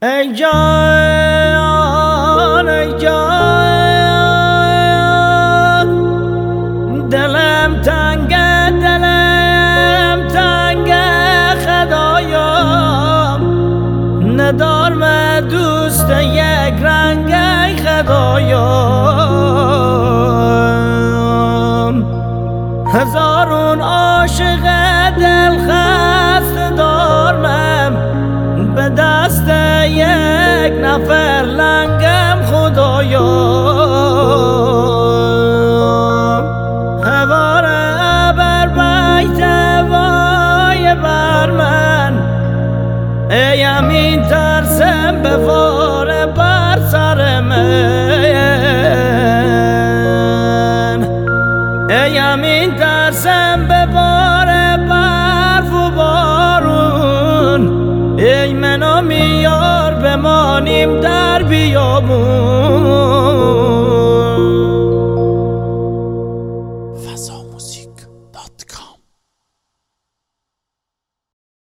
ای جان ای جان، دلم تنگه خدایم، ندارم دوست یک رنگ خدایم. هزارون عاشق دل خسته دارم، به دست یک نفر لنگم خدایا. هواره بر بیت وای بر من، ایم این ترسم بواره بر سر من، ایم این ترسم بواره برف و بارون، ای من و میار بمانیم در بیابون. fazamusic.com